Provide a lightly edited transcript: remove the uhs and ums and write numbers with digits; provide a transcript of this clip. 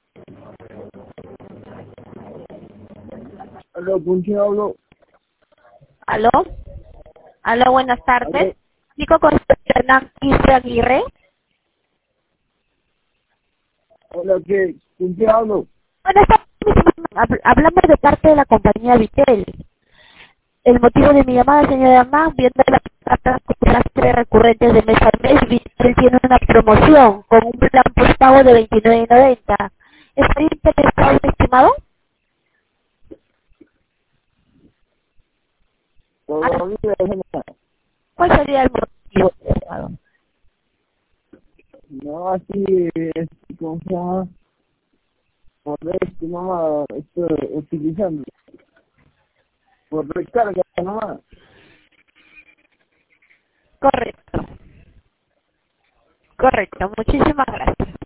Aló, ¿con quién hablo? ¿Aló? ¿Aló? Buenas Aló, tardes. Digo con Hernán Quispe Aguirre. hola, ¿con quién hablo? Buenas tardes. Hablamos de parte de la compañía Vitel. El motivo de mi llamada, señor Hernán, viendo las tres recurrentes de mes a mes, Vitel tiene una promoción con un plan postpago de 29.90. ¿Estaría interesado, estimado? Ah, Todavía no, ¿cuál sería el motivo, estimado? no, así, ¿cómo se llama? Por esto, mamá, estoy utilizando, por recarga, mamá. Correcto. Correcto. Muchísimas gracias.